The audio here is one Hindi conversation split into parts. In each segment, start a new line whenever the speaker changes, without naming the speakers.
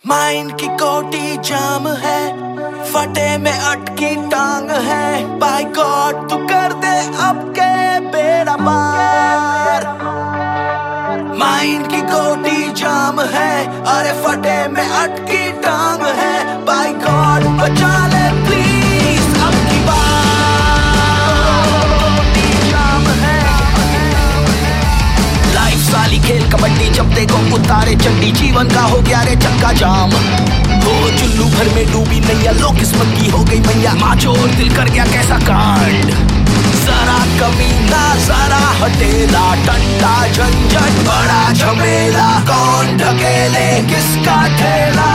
माइंड की कोटी जाम है, फटे में अटकी टांग है। बाय गॉड तू कर दे अब के बेड़ा पार। माइंड की कोटी जाम है, अरे फटे में अटकी टांग है। बाय गॉड बचा ले प्लीज अब की बार। जाम है लाइफ साली खेल कबड्डी, जब देखो उतारे चड्डी। जीवन का हो गया रे चक्का जाम, हो चुल्लू भर में डूबी नैया। लो किस्मत की हो गई मैया, माचोर दिल कर गया कैसा कांड। जरा कमीना जरा हटेला, टंटा झंझट बड़ा झमेला। कौन ढकेले किसका ठेला।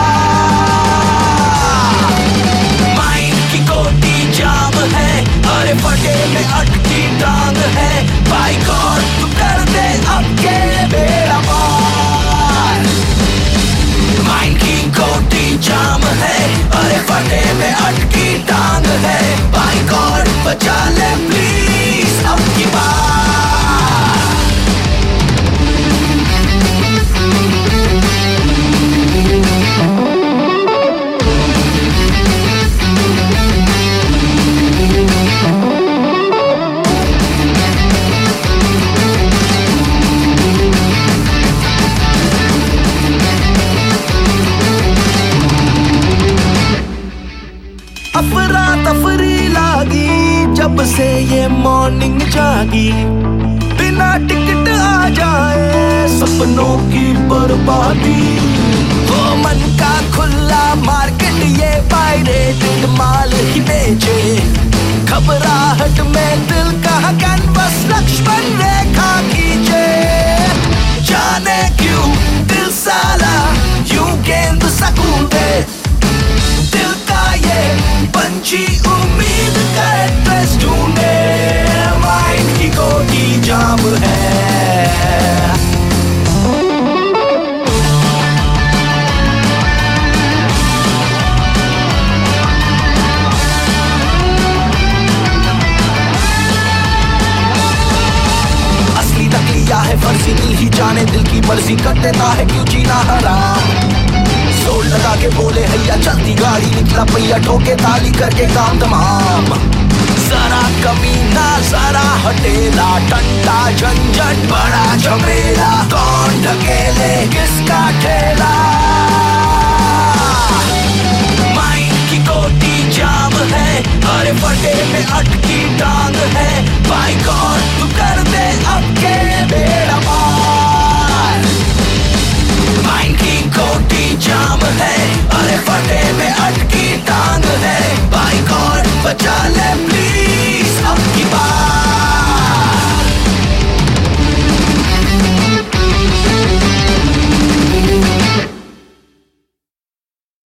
माइंड की कोटी जाम है, अरे फटे में अटकी टांग है। बाय गॉड तू कर दे अब के बेड़ा पार। माइंड की कोटी जाम है, अरे फटे में अटकी टांग है। बाय गॉड बचा ले प्लीज अब की बार। अफरा तफरी लागी जब से ये मॉर्निंग जागी। बिना टिकट आ जाए सपनों की बर्बादी। वो मन का खुला मार्केट, ये पायरेटेड माल ही बेचे। घबराहट में दिल का कैनवस लक्ष्मण रेखा खींचे। जाने क्यों दिल साला यूं गेंद सकूंदे। दिल का ये पंछी उम्मीद का एड्रेस ढूंढे। माइंड की कोटी जाम है। असली नकली या है फर्जी, दिल ही जाने दिल की मर्जी कर देता है क्यों जीना हराम। जोर लगा के बोले हैया चलती गाड़ी, निकला पहिया ठोके ताली करके काम तमाम। जरा कमीना जरा हटेला, टंटा झंझट बड़ा झमेला। कौन ढकेले किसका ठेला।